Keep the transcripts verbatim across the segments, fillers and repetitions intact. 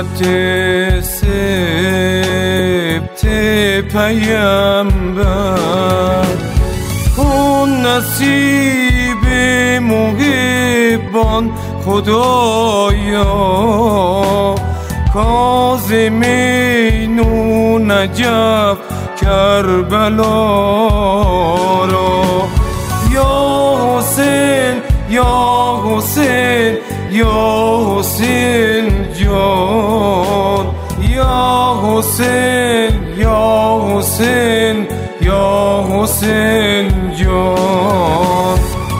خط سبت پیامبر کن نصیب محبان خدایا کاظمین و نجف کربلا را یا حسین یا حسین یا حسین جان یا حسین یا حسین یا حسین جان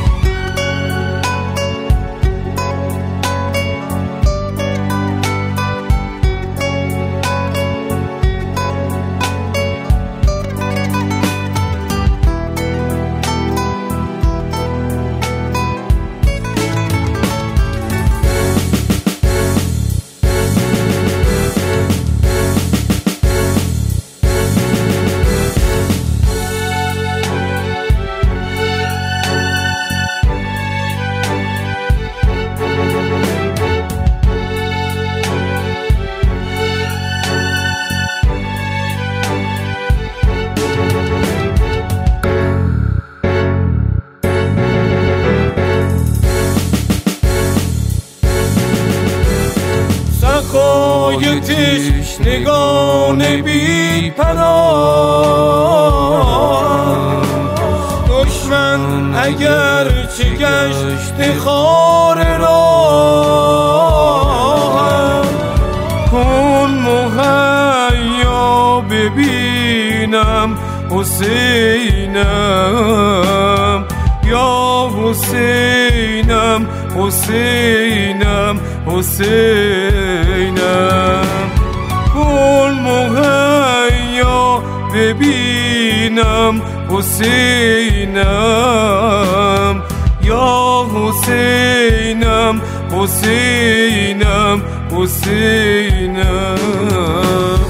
سخای تشنگان بی پناه دشمن اگر چه گشت خار راه کن مهیا ببینم حسینم یا حسینم حسینم حسینم کن مهیا ببینم حسینم یا حسینم حسینم حسینم